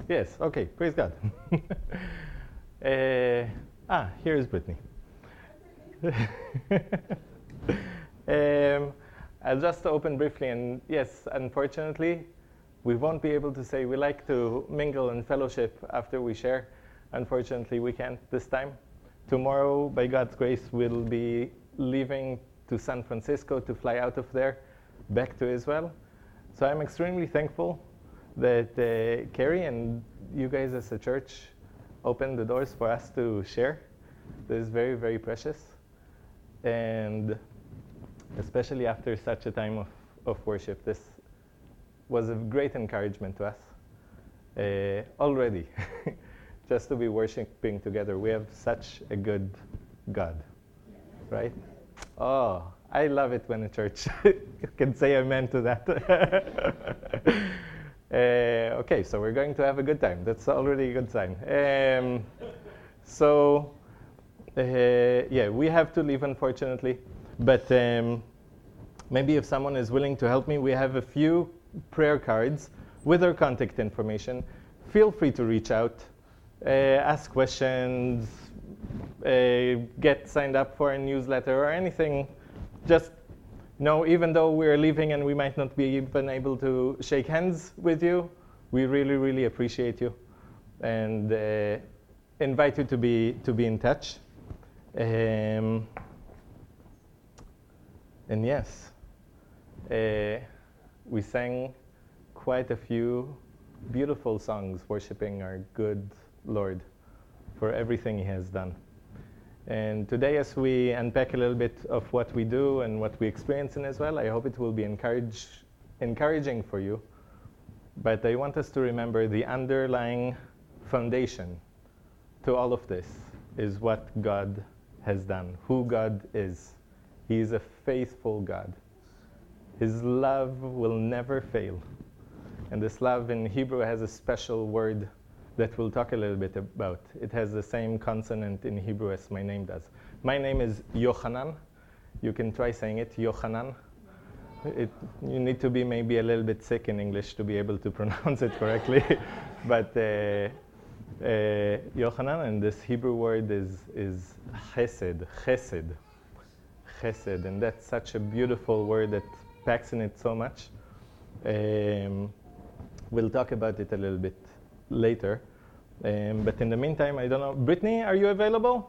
Yes, okay, praise God. Here is Brittany. I'll just open briefly, and yes, unfortunately, we won't be able to say we like to mingle and fellowship after we share. Unfortunately, we can't this time. Tomorrow, by God's grace, we'll be leaving to San Francisco to fly out of there back to Israel. So I'm extremely thankful that Carrie and you guys as a church opened the doors for us to share. This is very, very precious. And especially after such a time of worship, this was a great encouragement to us already, just to be worshiping together. We have such a good God, right? Oh, I love it when a church can say amen to that. Okay, so we're going to have a good time. That's already a good sign. Yeah, we have to leave, unfortunately. But maybe if someone is willing to help me, we have a few prayer cards with our contact information. Feel free to reach out, ask questions, get signed up for a newsletter or anything. Just know, even though we're leaving and we might not be even able to shake hands with you, we really, really appreciate you and invite you to be in touch. And yes, we sang quite a few beautiful songs worshiping our good Lord for everything He has done. And today, as we unpack a little bit of what we do and what we experience in Israel, I hope it will be encouraging for you. But I want us to remember the underlying foundation to all of this is what God has done, who God is. He is a faithful God. His love will never fail. And this love in Hebrew has a special word that we'll talk a little bit about. It has the same consonant in Hebrew as my name does. My name is Yochanan. You can try saying it, Yochanan. You need to be maybe a little bit sick in English to be able to pronounce it correctly. But Yochanan, and this Hebrew word is chesed, chesed. And that's such a beautiful word that packs in it so much. We'll talk about it a little bit later. But in the meantime, I don't know. Brittany, are you available?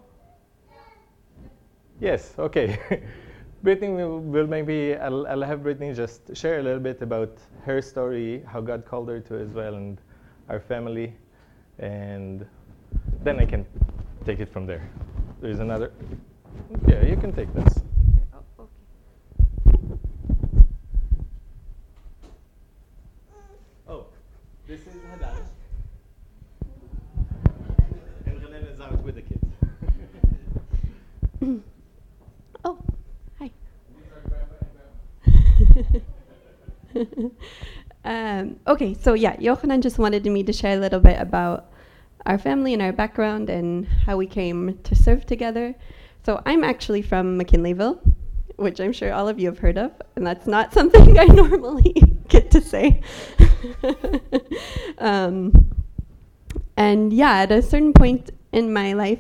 Yes, okay. Brittany will maybe, I'll have Brittany just share a little bit about her story, how God called her to Israel and our family. And then I can take it from there. There's another. Yeah, you can take this. Oh, okay. Oh, this is Hadad. And Renan is out with the kids. Oh, hi. Okay, so yeah, Yochanan just wanted me to share a little bit about our family and our background and how we came to serve together. So I'm actually from McKinleyville, which I'm sure all of you have heard of, and that's not something I normally get to say. And yeah, at a certain point in my life,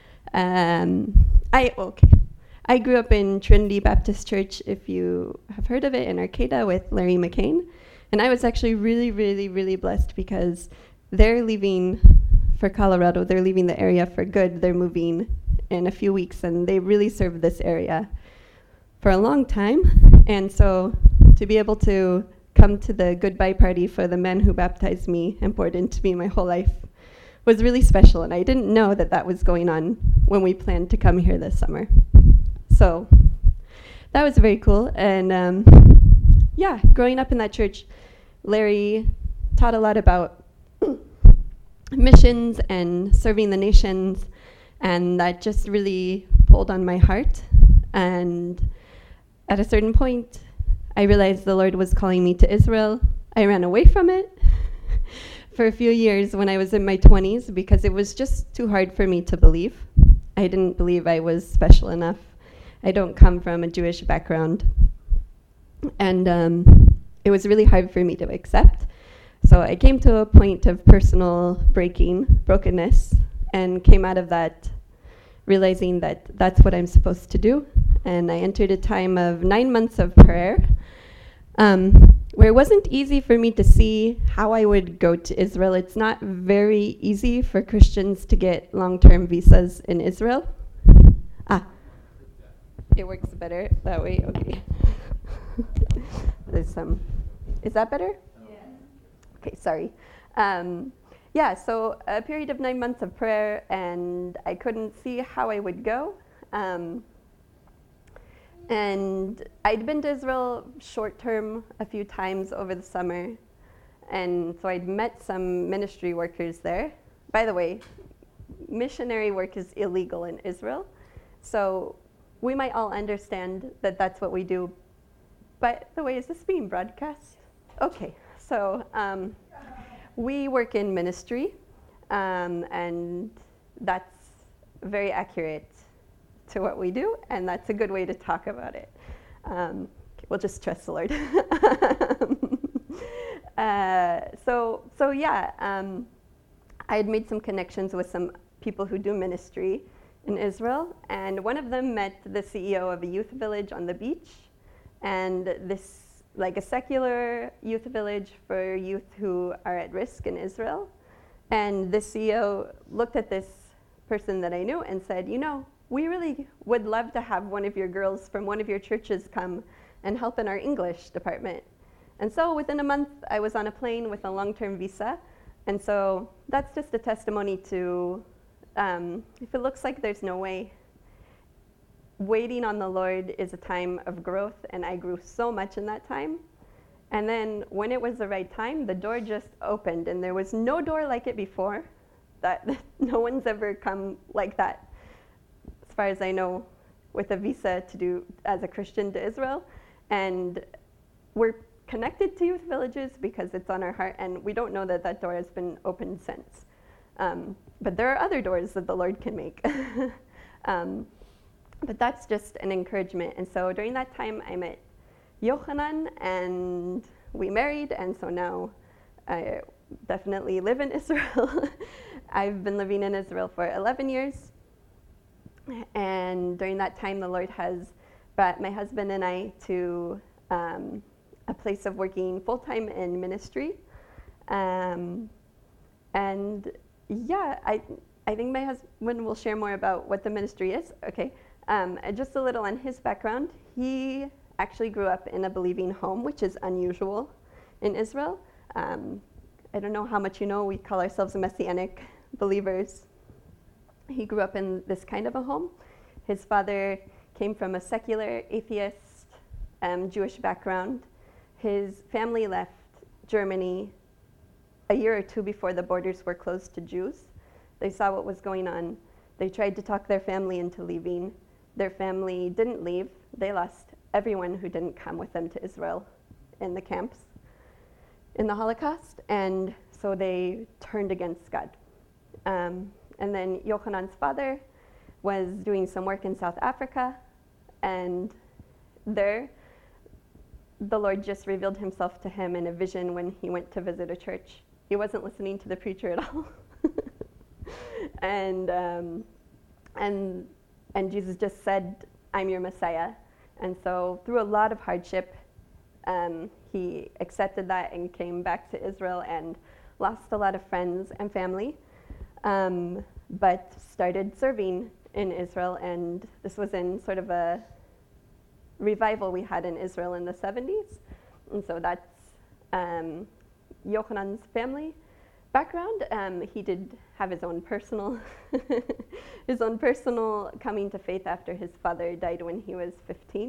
I grew up in Trinity Baptist Church, if you have heard of it, in Arcata with Larry McCain. And I was actually really, really, really blessed because they're leaving for Colorado. They're leaving the area for good. They're moving in a few weeks, and they really served this area for a long time. And so to be able to come to the goodbye party for the men who baptized me and poured into me my whole life was really special. And I didn't know that that was going on when we planned to come here this summer. So that was very cool. And yeah, growing up in that church, Larry taught a lot about missions and serving the nations, and that just really pulled on my heart. And at a certain point, I realized the Lord was calling me to Israel. I ran away from it for a few years when I was in my 20s because it was just too hard for me to believe. I didn't believe I was special enough. I don't come from a Jewish background. And it was really hard for me to accept. So so I came to a point of personal brokenness, and came out of that realizing that that's what I'm supposed to do. And I entered a time of 9 months of prayer, where it wasn't easy for me to see how I would go to Israel. It's not very easy for Christians to get long-term visas in Israel. It works better that way, okay. There's some, is that better? Yeah. Okay, sorry. So a period of 9 months of prayer, and I couldn't see how I would go. And I'd been to Israel short term a few times over the summer, and so I'd met some ministry workers there. By the way, missionary work is illegal in Israel, so we might all understand that that's what we do. By the way, is this being broadcast? Okay, so we work in ministry, and that's very accurate to what we do, and that's a good way to talk about it. We'll just trust the Lord. I had made some connections with some people who do ministry in Israel, and one of them met the CEO of a youth village on the beach, and this, like a secular youth village for youth who are at risk in Israel. And the CEO looked at this person that I knew and said, you know, we really would love to have one of your girls from one of your churches come and help in our English department. And so within a month, I was on a plane with a long-term visa. And so that's just a testimony to, if it looks like there's no way, waiting on the Lord is a time of growth, and I grew so much in that time. And then when it was the right time, the door just opened, and there was no door like it before. That no one's ever come like that, as far as I know, with a visa to do as a Christian to Israel. And we're connected to youth villages because it's on our heart, and we don't know that that door has been opened since. But there are other doors that the Lord can make. But that's just an encouragement. And so during that time, I met Yochanan, and we married, and so now I definitely live in Israel. I've been living in Israel for 11 years, and during that time, the Lord has brought my husband and I to a place of working full-time in ministry. I think my husband will share more about what the ministry is. Okay. Just a little on his background. He actually grew up in a believing home, which is unusual in Israel. I don't know how much you know, we call ourselves Messianic believers. He grew up in this kind of a home. His father came from a secular, atheist, Jewish background. His family left Germany a year or two before the borders were closed to Jews. They saw what was going on. They tried to talk their family into leaving. Their family didn't leave. They lost everyone who didn't come with them to Israel in the camps in the Holocaust, and so they turned against God. And then Yochanan's father was doing some work in South Africa, and there the Lord just revealed himself to him in a vision when he went to visit a church. He wasn't listening to the preacher at all. And Jesus just said, I'm your Messiah. And so through a lot of hardship, he accepted that and came back to Israel and lost a lot of friends and family, but started serving in Israel. And this was in sort of a revival we had in Israel in the 70s. And so that's Yochanan's family background. He did have his own personal coming to faith after his father died when he was 15.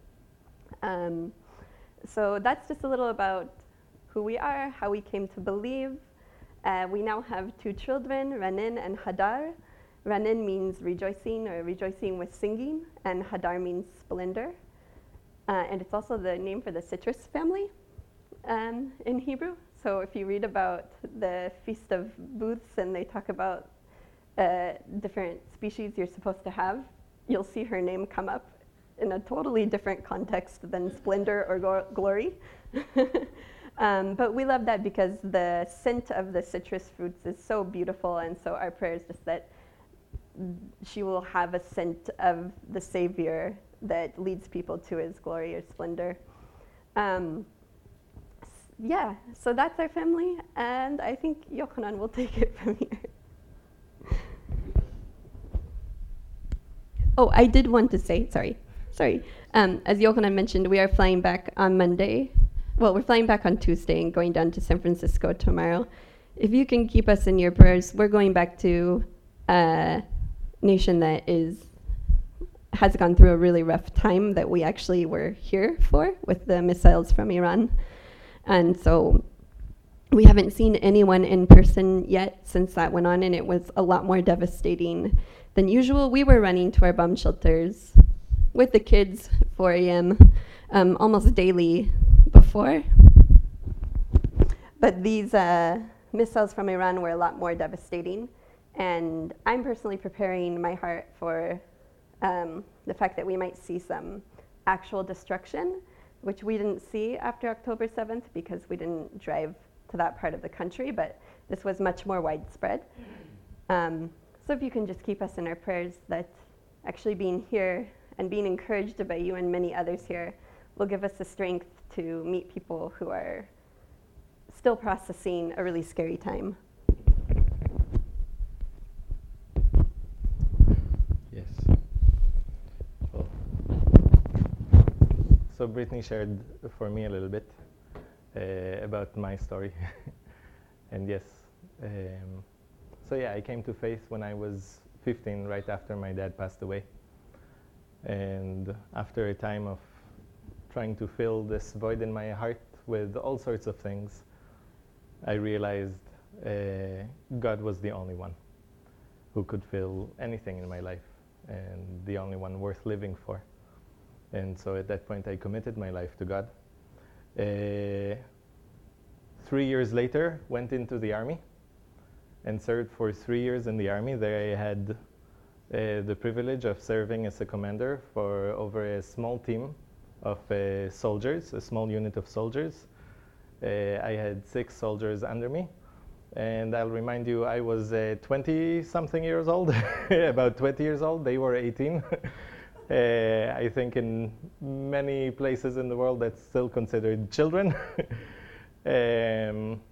So that's just a little about who we are, how we came to believe. We now have 2 children, Ranin and Hadar. Ranin means rejoicing, or rejoicing with singing, and Hadar means splendor. And it's also the name for the citrus family in Hebrew. So if you read about the Feast of Booths and they talk about different species you're supposed to have, you'll see her name come up in a totally different context than splendor or glory. But we love that because the scent of the citrus fruits is so beautiful, and so our prayer is just that she will have a scent of the Savior that leads people to his glory or splendor. Yeah, so that's our family, and I think Yochanan will take it from here. Oh, I did want to say, sorry. As Yochanan mentioned, we are flying back on Monday. Well, we're flying back on Tuesday and going down to San Francisco tomorrow. If you can keep us in your prayers, we're going back to a nation that has gone through a really rough time that we actually were here for with the missiles from Iran. And so we haven't seen anyone in person yet since that went on, and it was a lot more devastating than usual. We were running to our bomb shelters with the kids 4 a.m. Almost daily before. But these missiles from Iran were a lot more devastating. And I'm personally preparing my heart for the fact that we might see some actual destruction, which we didn't see after October 7th because we didn't drive to that part of the country, but this was much more widespread. So if you can just keep us in our prayers, that actually being here and being encouraged by you and many others here will give us the strength to meet people who are still processing a really scary time. Yes. Well, so Brittany shared for me a little bit about my story. And yes, so yeah, I came to faith when I was 15, right after my dad passed away. And after a time of trying to fill this void in my heart with all sorts of things, I realized God was the only one who could fill anything in my life, and the only one worth living for. And so at that point I committed my life to God. 3 years later, went into the army and served for 3 years in the army. There I had the privilege of serving as a commander for over a small team of soldiers, a small unit of soldiers. I had 6 soldiers under me. And I'll remind you, I was 20-something years old, about 20 years old. They were 18. I think in many places in the world that's still considered children. And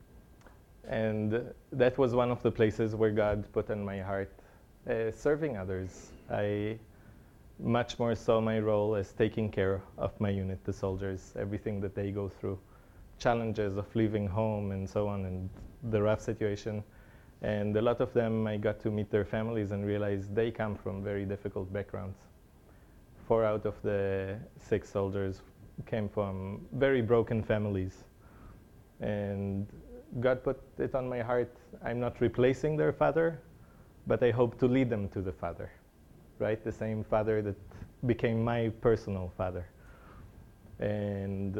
that was one of the places where God put on my heart serving others. I much more saw my role as taking care of my unit, the soldiers, everything that they go through, challenges of leaving home and so on, and the rough situation. And a lot of them, I got to meet their families and realize they come from very difficult backgrounds. 4 out of the 6 soldiers came from very broken families. And God put it on my heart, I'm not replacing their father, but I hope to lead them to the Father, right? The same Father that became my personal father. And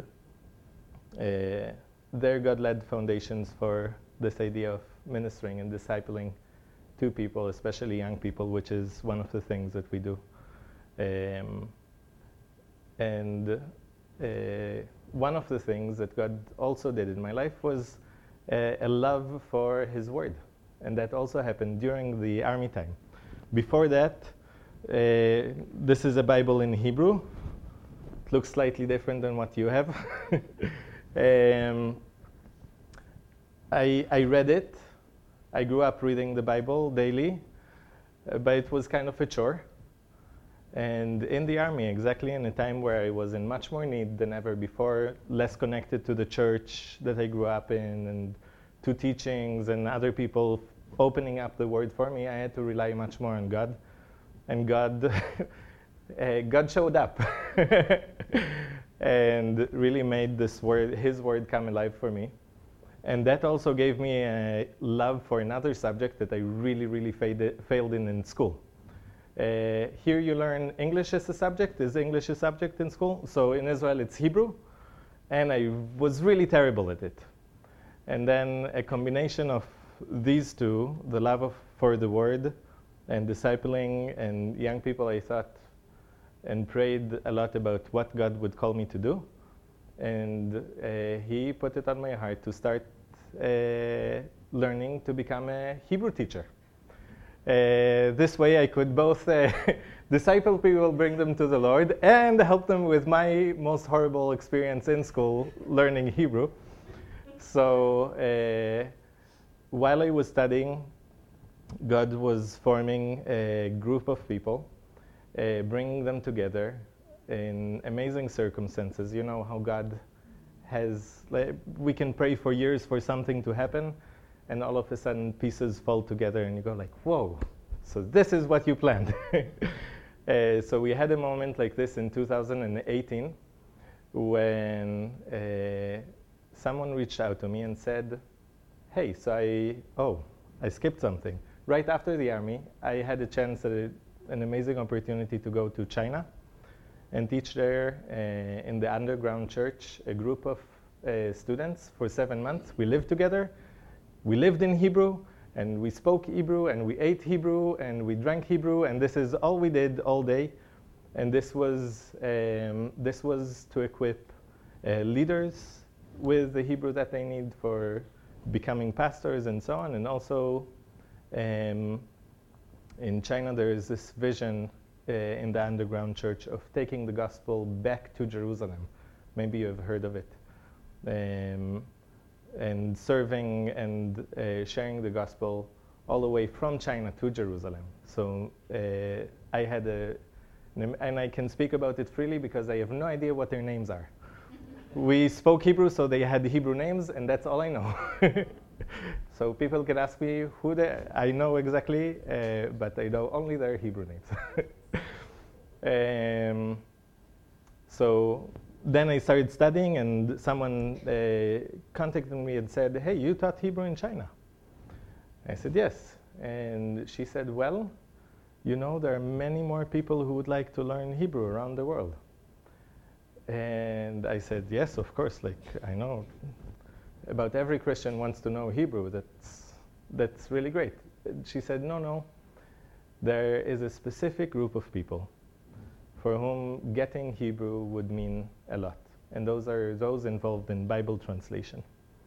there God led foundations for this idea of ministering and discipling to people, especially young people, which is one of the things that we do. One of the things that God also did in my life was a love for His Word. And that also happened during the army time. Before that, this is a Bible in Hebrew. It looks slightly different than what you have. I read it. I grew up reading the Bible daily, but it was kind of a chore. And in the army, exactly in a time where I was in much more need than ever before, less connected to the church that I grew up in and to teachings and other people opening up the Word for me, I had to rely much more on God. And God showed up and really made this word, His Word, come alive for me. And that also gave me a love for another subject that I really failed in school. Here you learn English as a subject. Is English a subject in school? So in Israel it's Hebrew, and I was really terrible at it. And then a combination of these two, the love for the Word and discipling and young people, I thought and prayed a lot about what God would call me to do. And he put it on my heart to start learning to become a Hebrew teacher. This way I could both disciple people, bring them to the Lord, and help them with my most horrible experience in school learning Hebrew. So while I was studying, God was forming a group of people, bringing them together in amazing circumstances. You know how God has, we can pray for years for something to happen, and all of a sudden pieces fall together and you go like, whoa, so this is what you planned. So we had a moment like this in 2018 when someone reached out to me and said, hey, so I skipped something. Right after the army, I had a chance, an amazing opportunity to go to China and teach there in the underground church, a group of students for 7 months. We lived together. We lived in Hebrew, and we spoke Hebrew, and we ate Hebrew, and we drank Hebrew, and this is all we did all day. And this was to equip leaders with the Hebrew that they need for becoming pastors and so on. And also in China, there is this vision in the underground church of taking the gospel back to Jerusalem. Maybe you've heard of it. And serving and sharing the gospel all the way from China to Jerusalem. So I had and I can speak about it freely because I have no idea what their names are. We spoke Hebrew, so they had Hebrew names, and that's all I know. So people can ask me who I know exactly, but I know only their Hebrew names. So then I started studying, and someone contacted me and said, hey, you taught Hebrew in China? I said, yes. And she said, well, you know, there are many more people who would like to learn Hebrew around the world. And I said, yes, of course, like I know about every Christian wants to know Hebrew. That's really great. She said, no, there is a specific group of people for whom getting Hebrew would mean a lot. And those are those involved in Bible translation.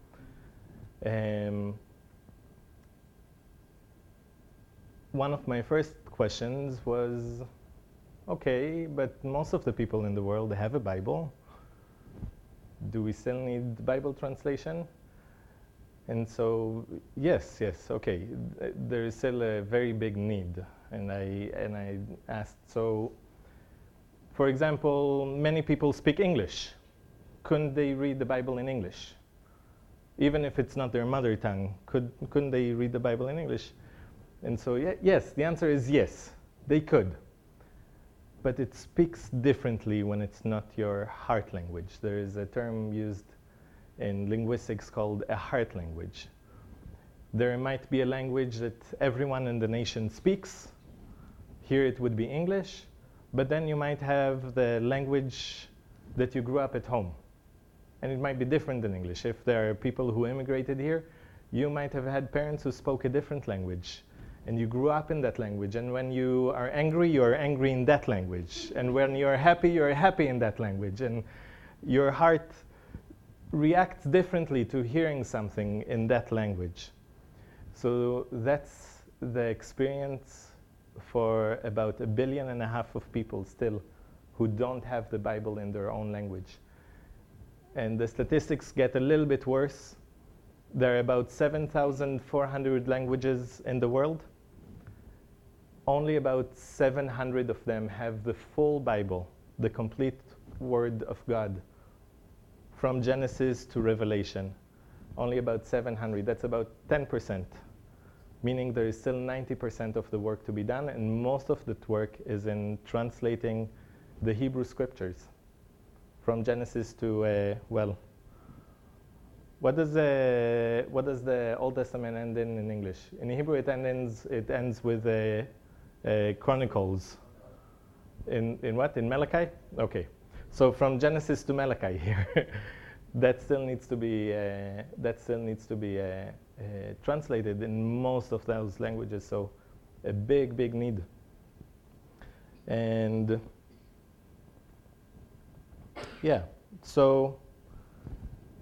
One of my first questions was, okay, but most of the people in the world have a Bible. Do we still need Bible translation? And so, yes, okay. There is still a very big need. And I asked, so, for example, many people speak English. Couldn't they read the Bible in English? Even if it's not their mother tongue, couldn't they read the Bible in English? And so, yes, the answer is yes, they could. But it speaks differently when it's not your heart language. There is a term used in linguistics called a heart language. There might be a language that everyone in the nation speaks. Here it would be English. But then you might have the language that you grew up at home. And it might be different than English. If there are people who immigrated here, you might have had parents who spoke a different language. And you grew up in that language. And when you are angry in that language. And when you're happy in that language. And your heart reacts differently to hearing something in that language. So that's the experience for about 1.5 billion of people still who don't have the Bible in their own language. And the statistics get a little bit worse. There are about 7,400 languages in the world. Only about 700 of them have the full Bible, the complete Word of God, from Genesis to Revelation. Only about 700. That's about 10%, meaning there is still 90% of the work to be done, and most of that work is in translating the Hebrew scriptures from Genesis to, what does the Old Testament end in English? In Hebrew, it ends with Chronicles. In what? In Malachi? Okay. So from Genesis to Malachi here, that still needs to be translated in most of those languages. So a big need. And yeah, so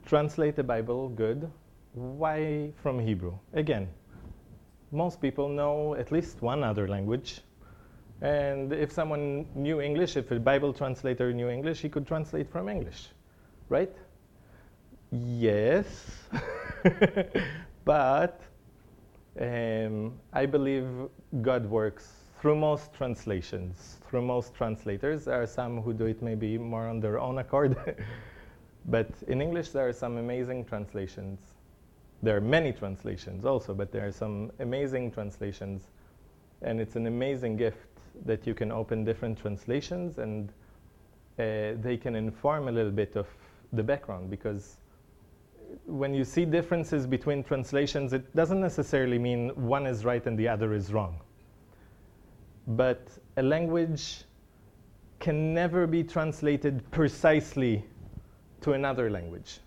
translate the Bible good. Why from Hebrew? Again, most people know at least one other language. And if someone knew English, if a Bible translator knew English, he could translate from English, right? Yes. But I believe God works through most translations, through most translators. There are some who do it maybe more on their own accord. But in English, there are some amazing translations. There are many translations also, but there are some amazing translations. And it's an amazing gift that you can open different translations and they can inform a little bit of the background, because when you see differences between translations, it doesn't necessarily mean one is right and the other is wrong. But a language can never be translated precisely to another language.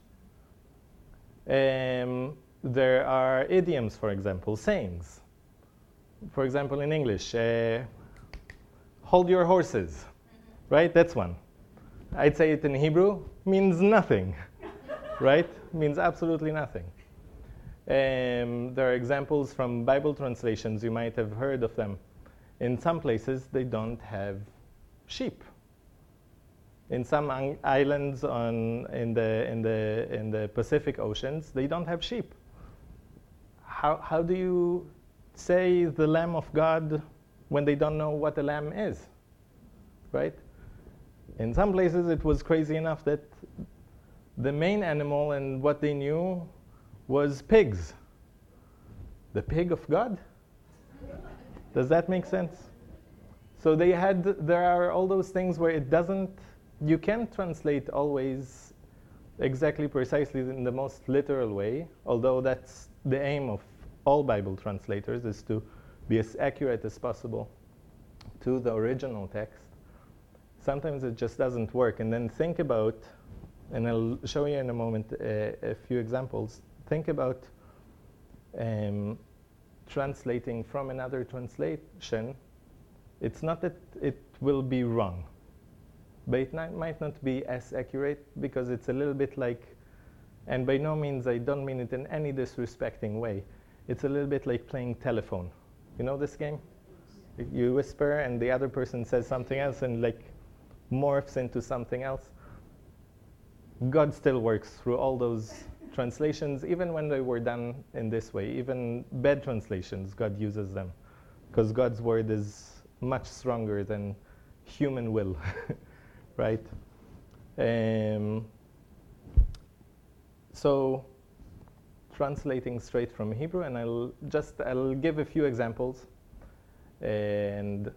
There are idioms, for example, sayings. For example, in English, hold your horses, right? That's one. I'd say it in Hebrew, means nothing, right? Means absolutely nothing. There are examples from Bible translations, you might have heard of them. In some places, they don't have sheep. In some islands in the Pacific Oceans, they don't have sheep. How do you say the Lamb of God when they don't know what a lamb is, right? In some places, it was crazy enough that the main animal and what they knew was pigs. The pig of God? Does that make sense? So there are all those things where you can't translate always exactly precisely in the most literal way, although that's the aim of all Bible translators, is to be as accurate as possible to the original text. Sometimes it just doesn't work. And then think about, and I'll show you in a moment a few examples. Think about translating from another translation. It's not that it will be wrong, but it might not be as accurate, because it's a little bit like, and by no means I don't mean it in any disrespecting way, it's a little bit like playing telephone. You know this game? You whisper and the other person says something else and like morphs into something else. God still works through all those translations, even when they were done in this way. Even bad translations, God uses them, because God's word is much stronger than human will, right? So translating straight from Hebrew, and I'll give a few examples, and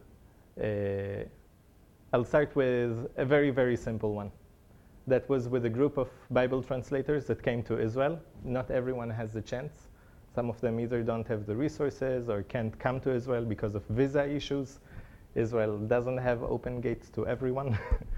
I'll start with a very, very simple one. That was with a group of Bible translators that came to Israel. Not everyone has the chance. Some of them either don't have the resources or can't come to Israel because of visa issues. Israel doesn't have open gates to everyone.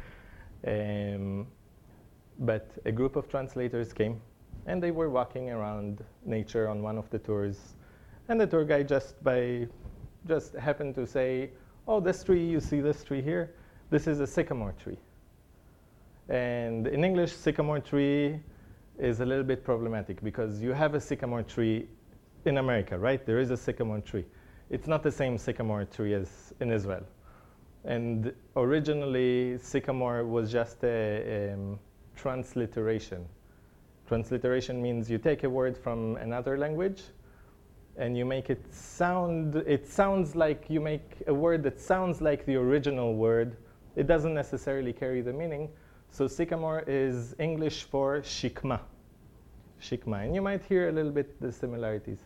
But a group of translators came, and they were walking around nature on one of the tours. And the tour guide just happened to say, oh, this tree, you see this tree here? This is a sycamore tree. And in English, sycamore tree is a little bit problematic, because you have a sycamore tree in America, right? There is a sycamore tree. It's not the same sycamore tree as in Israel. And originally, sycamore was just a transliteration. Transliteration means you take a word from another language and you make it sounds like, you make a word that sounds like the original word. It doesn't necessarily carry the meaning. So sycamore is English for shikma. Shikma. And you might hear a little bit the similarities.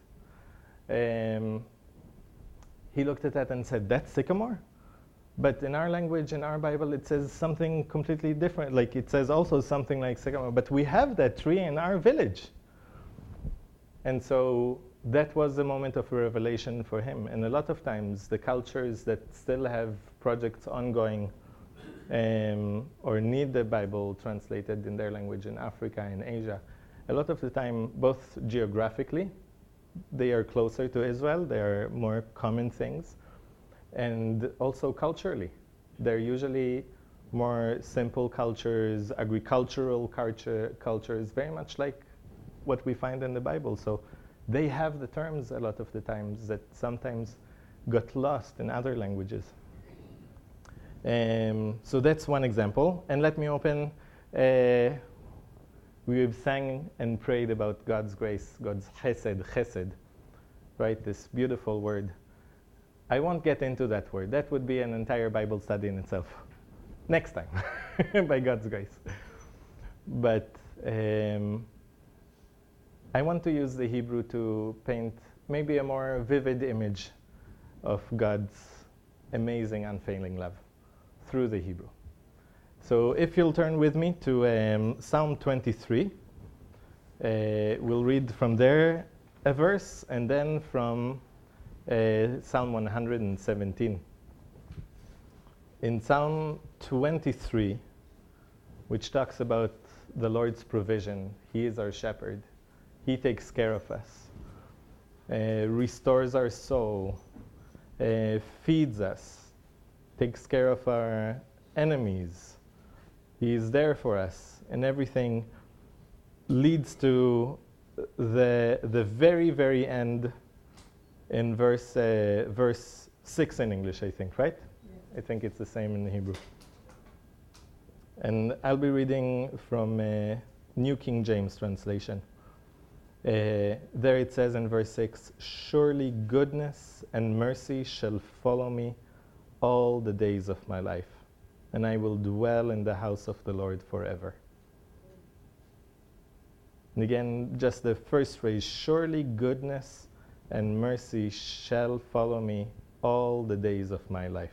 He looked at that and said, that's sycamore? But in our language, in our Bible, it says something completely different. Like it says also something like sycamore, but we have that tree in our village. And so that was a moment of revelation for him. And a lot of times, the cultures that still have projects ongoing or need the Bible translated in their language in Africa and Asia, a lot of the time, both geographically, they are closer to Israel, they are more common things, and also culturally. They're usually more simple cultures, agricultural cultures, very much like what we find in the Bible. So they have the terms a lot of the times that sometimes got lost in other languages. So that's one example. And let me open, we've sang and prayed about God's grace, God's chesed, right? This beautiful word. I won't get into that word. That would be an entire Bible study in itself. Next time, by God's grace. But I want to use the Hebrew to paint maybe a more vivid image of God's amazing, unfailing love through the Hebrew. So if you'll turn with me to Psalm 23, we'll read from there a verse, and then from Psalm 117. In Psalm 23, which talks about the Lord's provision, He is our shepherd. He takes care of us, restores our soul, feeds us, takes care of our enemies. He is there for us, and everything leads to the very, very end in verse 6 in English, I think, right? Yeah. I think it's the same in Hebrew. And I'll be reading from New King James translation. There it says in verse 6, "Surely goodness and mercy shall follow me all the days of my life, and I will dwell in the house of the Lord forever." And again, just the first phrase, "Surely goodness and mercy shall follow me all the days of my life."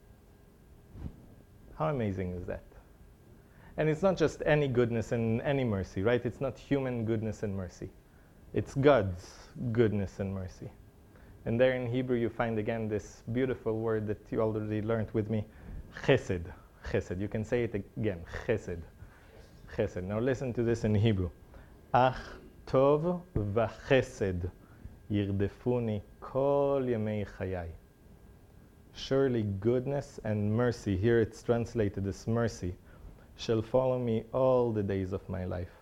How amazing is that? And it's not just any goodness and any mercy, right? It's not human goodness and mercy. It's God's goodness and mercy. And there in Hebrew you find again this beautiful word that you already learned with me, chesed. Chesed. You can say it again, chesed. Chesed. Now listen to this in Hebrew. Ach tov v'chesed yirdefuni kol yemei chayai. Surely goodness and mercy, here it's translated as mercy, shall follow me all the days of my life.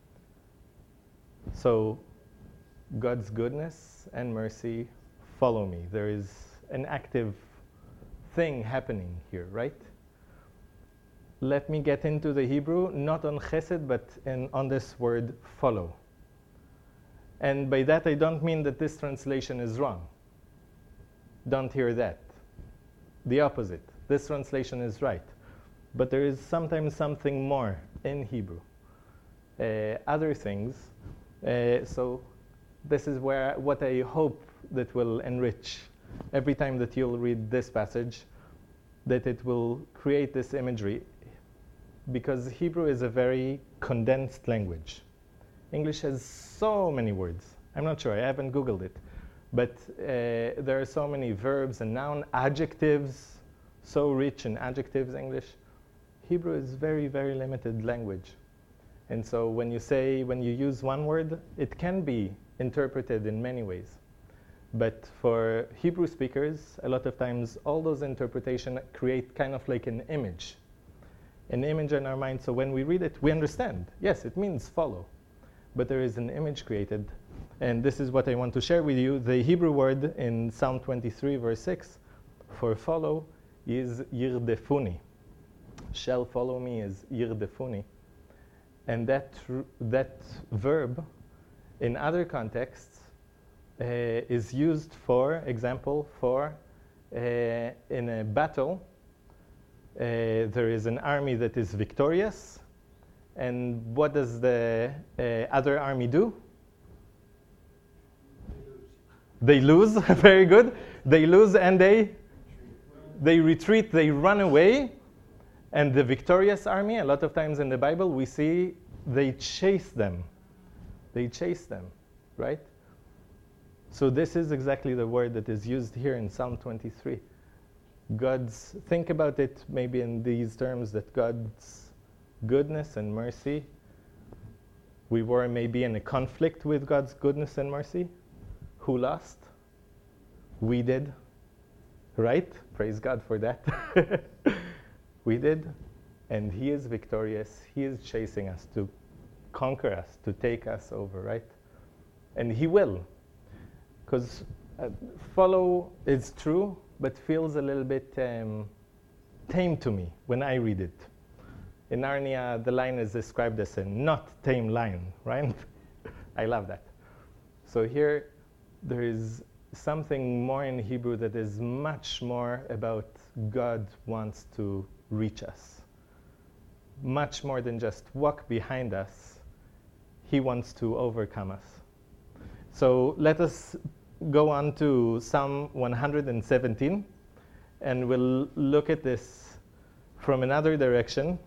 So God's goodness and mercy follow me. There is an active thing happening here, right? Let me get into the Hebrew, not on chesed, but on this word follow. And by that I don't mean that this translation is wrong. Don't hear that. The opposite. This translation is right. But there is sometimes something more in Hebrew. Other things. So this is what I hope that will enrich every time that you'll read this passage, that it will create this imagery. Because Hebrew is a very condensed language. English has so many words. I'm not sure, I haven't Googled it. But there are so many verbs and noun, adjectives, so rich in adjectives, English. Hebrew is very, very limited language. And so when you use one word, it can be interpreted in many ways. But for Hebrew speakers, a lot of times all those interpretations create kind of like an image in our mind. So when we read it, we understand. Yes, it means follow. But there is an image created. And this is what I want to share with you. The Hebrew word in Psalm 23, verse 6, for follow is yirdefuni. Shall follow me is yirdefuni. And that verb, in other contexts, is used, for example, in a battle, there is an army that is victorious. And what does the other army do? They lose. Very good. They lose and they retreat, they run away. And the victorious army, a lot of times in the Bible, we see they chase them. They chase them, right? So this is exactly the word that is used here in Psalm 23. Think about it maybe in these terms, that God's goodness and mercy, we were maybe in a conflict with God's goodness and mercy. Who lost? We did, right? Praise God for that. We did. And he is victorious. He is chasing us to conquer us, to take us over, right? And he will. Because follow is true, but feels a little bit tame to me when I read it. In Narnia, the lion is described as a not tame lion, right? I love that. So here, there is something more in Hebrew that is much more about God wants to reach us. Much more than just walk behind us. He wants to overcome us. So let us go on to Psalm 117, and we'll look at this from another direction.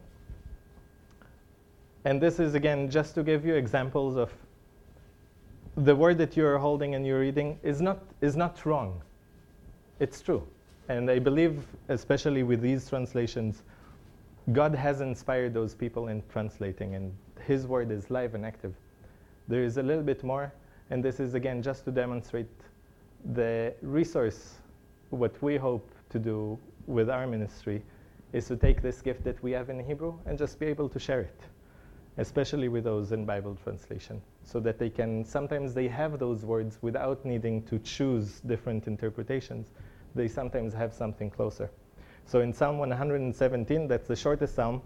And this is, again, just to give you examples of the word that you're holding and you're reading is not wrong. It's true. And I believe, especially with these translations, God has inspired those people in translating, and his word is live and active. There is a little bit more, and this is, again, just to demonstrate the resource. What we hope to do with our ministry is to take this gift that we have in Hebrew and just be able to share it, especially with those in Bible translation, so that they can, sometimes they have those words without needing to choose different interpretations. They sometimes have something closer. So in Psalm 117, that's the shortest psalm.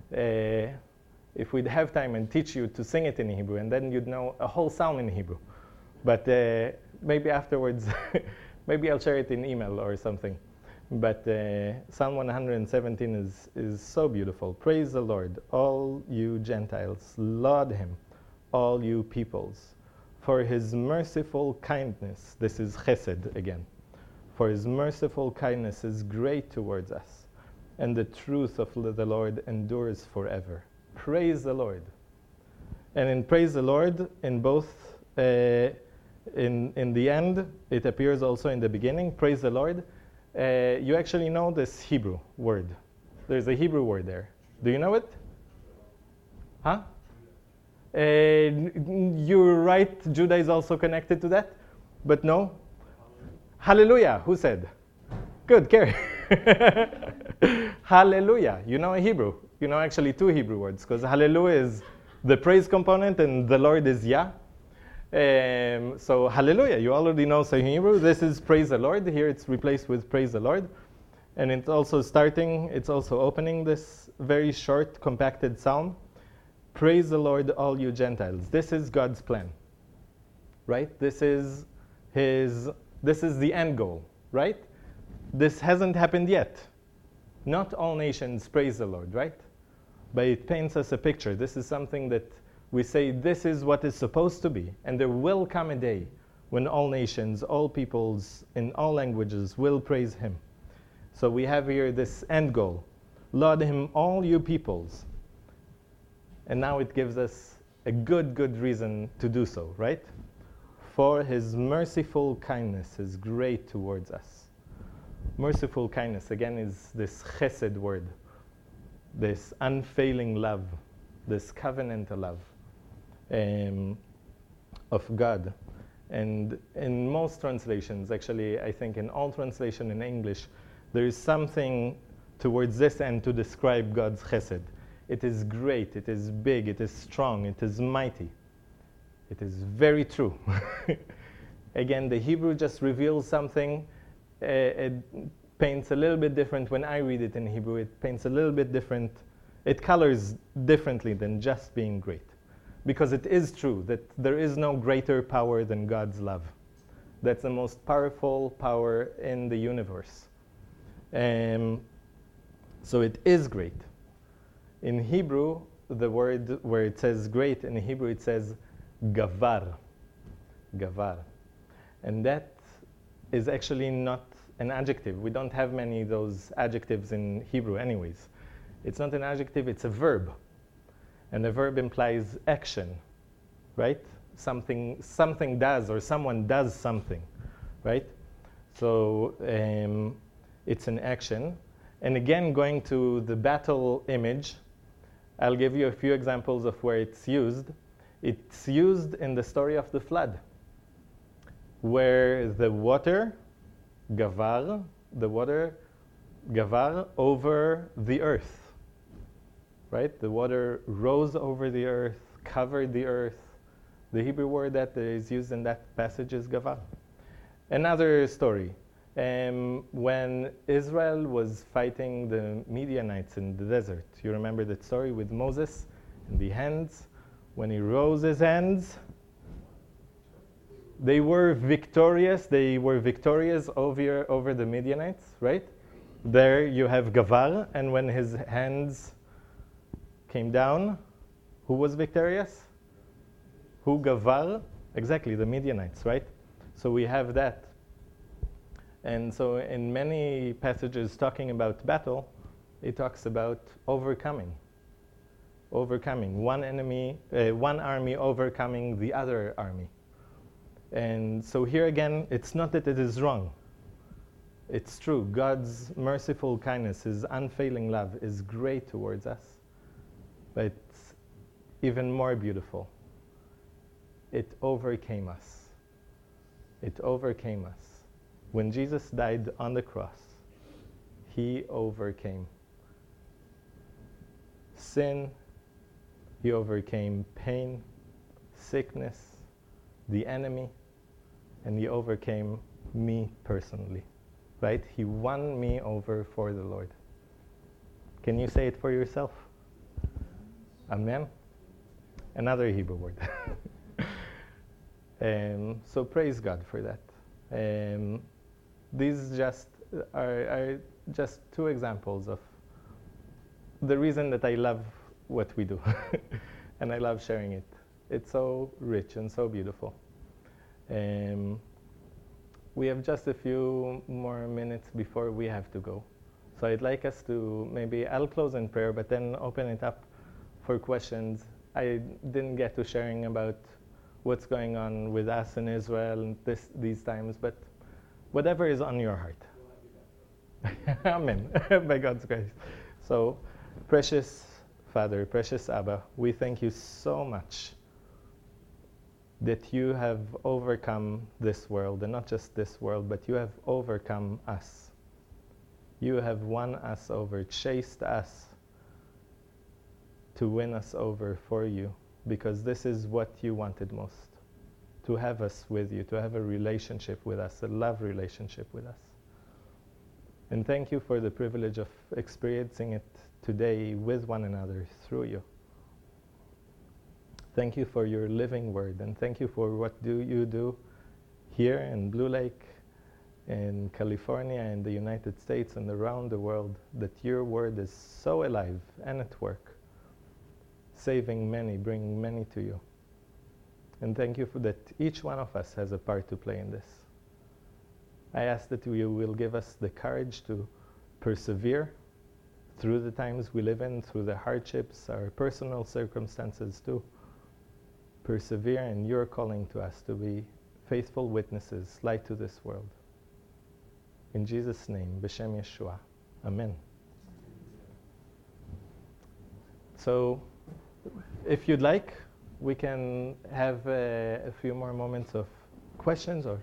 If we'd have time and teach you to sing it in Hebrew, and then you'd know a whole psalm in Hebrew. But maybe afterwards, maybe I'll share it in email or something. But Psalm 117 is so beautiful. Praise the Lord, all you Gentiles. Laud him, all you peoples. For his merciful kindness, this is chesed again. For his merciful kindness is great towards us, and the truth of the Lord endures forever. Praise the Lord. And in praise the Lord, in both, in the end, it appears also in the beginning, praise the Lord. You actually know this Hebrew word. There's a Hebrew word there. Do you know it? Huh? You're right, Judah is also connected to that, but no. Hallelujah, who said? Good, Carrie. Hallelujah, you know Hebrew. You know actually two Hebrew words, because hallelujah is the praise component and the Lord is Yah. So hallelujah, you already know so in Hebrew. This is praise the Lord. Here it's replaced with praise the Lord. And it's also opening this very short, compacted psalm. Praise the Lord, all you Gentiles. This is God's plan, right? This is the end goal, right? This hasn't happened yet. Not all nations praise the Lord, right? But it paints us a picture. This is something that we say this is what is supposed to be. And there will come a day when all nations, all peoples, in all languages will praise him. So we have here this end goal. Laud him, all you peoples. And now it gives us a good reason to do so, right? For his merciful kindness is great towards us. Merciful kindness, again, is this chesed word, this unfailing love, this covenantal love of God. And in most translations, actually, I think in all translation in English, there is something towards this end to describe God's chesed. It is great, it is big, it is strong, it is mighty. It is very true. Again, the Hebrew just reveals something. It paints a little bit different when I read it in Hebrew. It paints a little bit different. It colors differently than just being great. Because it is true that there is no greater power than God's love. That's the most powerful power in the universe. So it is great. In Hebrew, the word where it says great, in Hebrew it says gavar. Gavar. And that is actually not an adjective. We don't have many of those adjectives in Hebrew anyways. It's not an adjective, it's a verb. And the verb implies action, right? Something does, or someone does something, right? So it's an action. And again, going to the battle image, I'll give you a few examples of where it's used. It's used in the story of the flood, where the water gavar over the earth. right? The water rose over the earth, covered the earth. The Hebrew word that is used in that passage is gavar. Another story. When Israel was fighting the Midianites in the desert, you remember that story with Moses and the hands? When he rose his hands, they were victorious. They were victorious over the Midianites, right? There you have gavar, and when his hands came down, who was victorious? Who gavar? Exactly, the Midianites, right? So we have that. And so in many passages talking about battle, it talks about overcoming. Overcoming. One army overcoming the other army. And so here again, it's not that it is wrong. It's true. God's merciful kindness, His unfailing love is great towards us. But it's even more beautiful. It overcame us. It overcame us. When Jesus died on the cross, He overcame sin, He overcame pain, sickness, the enemy, and He overcame me personally, right? He won me over for the Lord. Can you say it for yourself? Amen? Another Hebrew word. So praise God for that. These just are just two examples of the reason that I love what we do and I love sharing it. It's so rich and so beautiful. We have just a few more minutes before we have to go. So I'd like us to I'll close in prayer, but then open it up for questions. I didn't get to sharing about what's going on with us in Israel these times, but whatever is on your heart. Amen. By God's grace. So, precious Father, precious Abba, we thank you so much that you have overcome this world, and not just this world, but you have overcome us. You have won us over, chased us to win us over for you, because this is what you wanted most. To have us with you, to have a relationship with us, a love relationship with us. And thank you for the privilege of experiencing it today with one another through you. Thank you for your living word, and thank you for what you do here in Blue Lake, in California, in the United States, and around the world, that your word is so alive and at work, saving many, bringing many to you. And thank you for that each one of us has a part to play in this. I ask that you will give us the courage to persevere through the times we live in, through the hardships, our personal circumstances too. Persevere in your calling to us to be faithful witnesses, light to this world. In Jesus' name, B'Shem Yeshua. Amen. So, if you'd like, we can have a few more moments of questions or.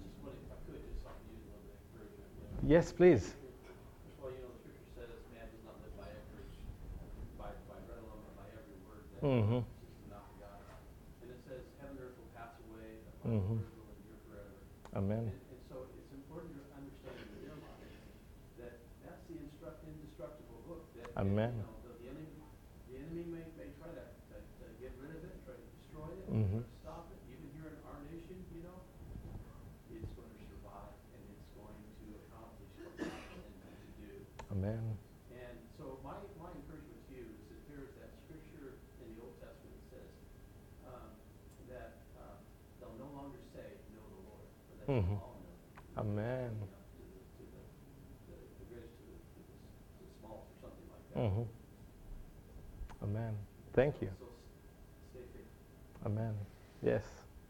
Yes, please. Well, the scripture says man does not live by bread alone, but by every word that Mm-hmm. proceeds from the mouth of God. And it says heaven and earth will pass away, but my Mm-hmm. word will endure forever. Amen. And so it's important to understand and realize that that's the indestructible book. That Amen. The enemy may try to get rid of it, try to destroy it, Mm-hmm. stop it. Even here in our nation, it's going to survive and it's going to accomplish what God intended to do. Amen. And so my encouragement to you is that there's that scripture in the Old Testament that says that they'll no longer say, know the Lord, but they Mhm. all know. Amen. To the greatest, to the smallest, or something like that. Mm-hmm. Amen. Thank you. So stay faithful. Amen. Yes.